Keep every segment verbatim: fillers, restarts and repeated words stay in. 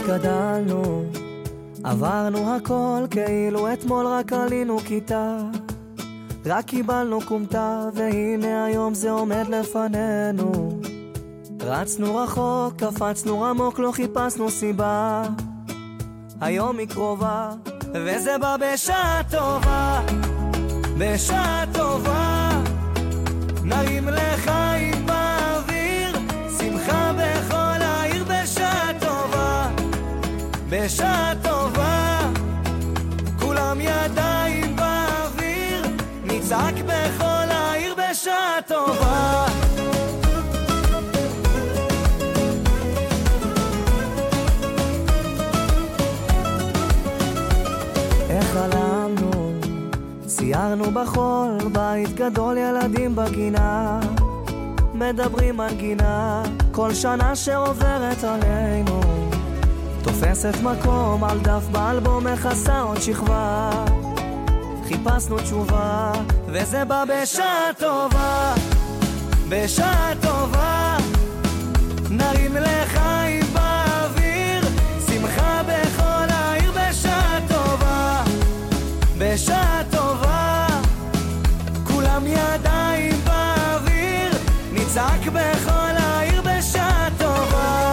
גדלנו, עברנו הכל כאילו אתמול רק עלינו כיתה, רק קיבלנו קומתה והנה היום זה עומד לפנינו. רצנו רחוק, קפצנו רמוק, לא חיפשנו סיבה, היום היא קרובה וזה בא בשעה טובה, בשעה טובה נרים לחיים באוויר, שמחה בכל העיר בשעה טובה, בשעה טובה כולם ידיים באוויר, נצעק בכל העיר בשעה טובה. איך חלמנו, ציירנו בחול, בית גדול ילדים בגינה, מדברים על גינה, כל שנה שעוברת עלינו תופסת מקום על דף באלבום, מכסה עוד שכבה, חיפשנו תשובה וזה בא בשעה טובה, בשעה טובה נרים לחיים באוויר, שמחה בכל העיר בשעה טובה, בשעה טובה כולם ידיים באוויר, נצעק בכל העיר בשעה טובה.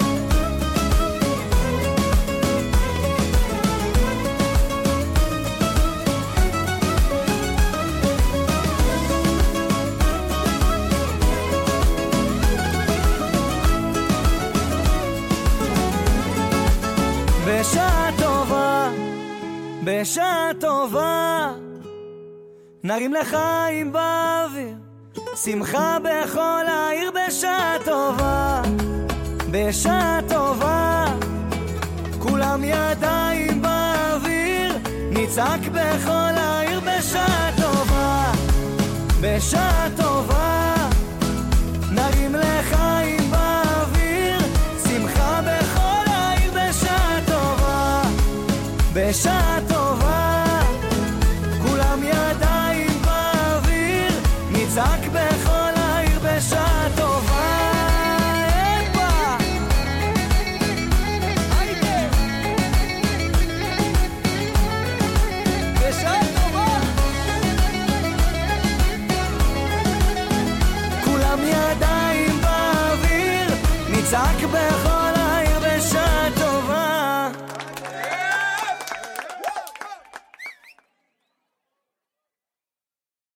בשעה טובה, בשעה טובה נרים לחיים באוויר, שמחה בכל העיר בשעה טובה, בשעה טובה כולם ידיים באוויר, נצעק בכל העיר בשעה טובה, בשעה טובה נרים לחיים באוויר, שמחה בכל העיר בשעה טובה, בשעה טובה